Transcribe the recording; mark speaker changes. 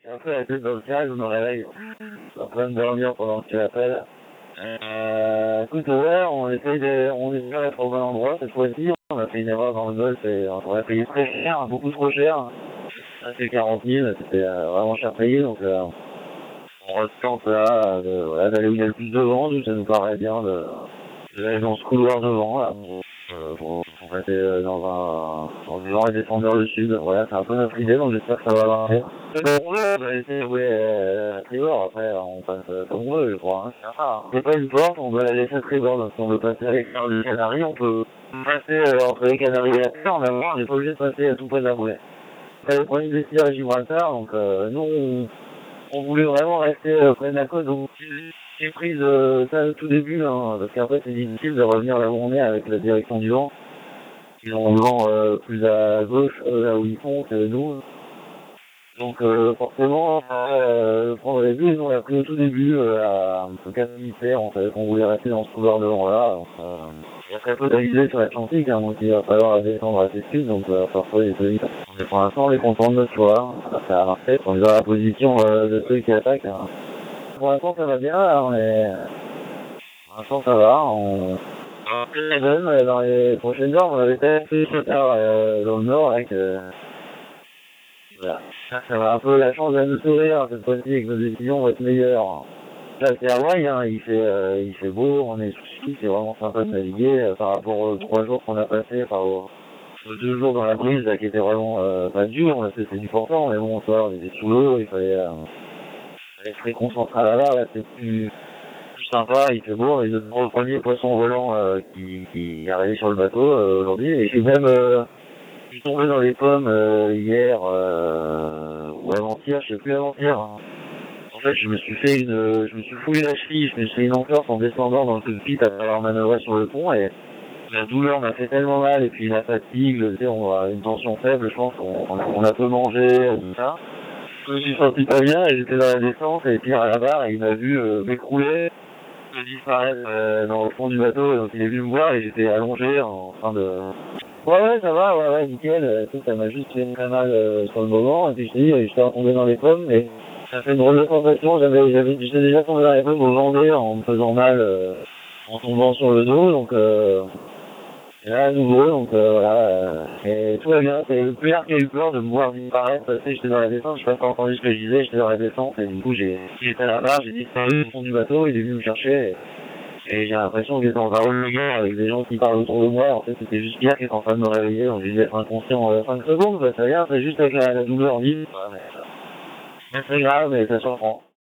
Speaker 1: un peu la tête dans le ciel, je me réveille. Je suis en train de dormir pendant que tu appelles. Écoute, ouais, on essaie d'être au bon endroit cette fois-ci. On a fait une erreur dans le golf et on a payé très cher, beaucoup trop cher. Ça c'est 40 000, c'était vraiment cher payé, donc on retente là, voilà, d'aller où il y a le plus de vent, ça nous paraît bien d'aller dans ce couloir devant là. Pour passer dans le vent et descendre vers le sud. Voilà, c'est un peu notre idée, donc j'espère que ça va marcher. On va essayer de jouer à tribord, après on passe comme on veut, je crois. Hein. C'est pas une porte, on doit la laisser à tribord, donc si on veut passer à l'extérieur des Canaries, on peut passer entre les Canaries et la terre, en avant, on n'est pas obligé de passer à tout près de la bouée. C'est le premier décidé à Gibraltar, donc nous on voulait vraiment rester près de la côte, donc j'ai pris ça au tout début, hein, parce qu'après c'est difficile de revenir là où on est avec la direction du vent. Ils ont le vent plus à gauche, là où ils sont, que nous. Donc forcément, prendre les buts, on l'a pris au tout début, à 4 militaires, on savait qu'on voulait rester dans ce couloir devant là. Il y a très peu d'anglais sur l'Atlantique, hein, donc il va falloir descendre assez sud, donc parfois les trucs. Mais pour l'instant, on est content de notre choix, ça a marché, on est dans la position de ceux qui attaquent. Hein. Pour l'instant, ça va bien, là, pour l'instant, ça va, dans les prochaines heures, on avait tellement fait tard dans le nord, là, que voilà. Ça va un peu la chance de nous sourire, cette fois-ci, que nos décisions vont être meilleures. Là, c'est Hawaï, hein, il fait beau, on est sous ski, c'est vraiment sympa de naviguer, par rapport aux 3 jours qu'on a passés, aux 2 jours dans la brise, là, qui était vraiment pas dur, là, c'était du portant, mais bon, toi, on était sous l'eau, il fallait se réconcentrer là, c'est plus sympa, il fait beau, et le premier poisson volant qui est arrivé sur le bateau aujourd'hui, et j'ai même je suis tombé dans les pommes hier ou avant-hier, je sais plus avant-hier. Hein. En fait, je me suis fouillé la cheville, je me suis fait une entorse en descendant dans le cockpit à travers manœuvrer sur le pont et la douleur m'a fait tellement mal et puis la fatigue, tu sais, on a une tension faible, je pense qu'on a peu mangé, tout ça. Je me suis senti pas bien et j'étais dans la descente et Pierre à la barre et il m'a vu m'écrouler, disparaître dans le fond du bateau, donc il est venu me voir et j'étais allongé en train de... Ouais, ça va, ouais, nickel, ça m'a juste fait très mal sur le moment, et puis je t'ai dit, j'étais tombé dans les pommes, et ça fait une drôle de sensation, j'étais déjà tombé dans les pommes au Vendée en me faisant mal, en tombant sur le dos, donc et là à nouveau, donc voilà, et tout va bien, c'est le plus rare qui a eu peur de me voir disparaître, tu sais, j'étais dans la descente, je sais pas si t'as entendu ce que je disais, j'étais dans la descente, et du coup j'étais à la barre, j'ai disparu au fond du bateau, il est venu me chercher, et j'ai l'impression que j'étais en parole de guerre avec des gens qui parlent autour de moi. En fait, c'était juste Pierre qui était en train de me réveiller. Donc j'ai dû être inconscient en 5 secondes. Bah, ça vient, c'est juste avec la douleur vive. Ouais, mais c'est grave, mais ça surprend.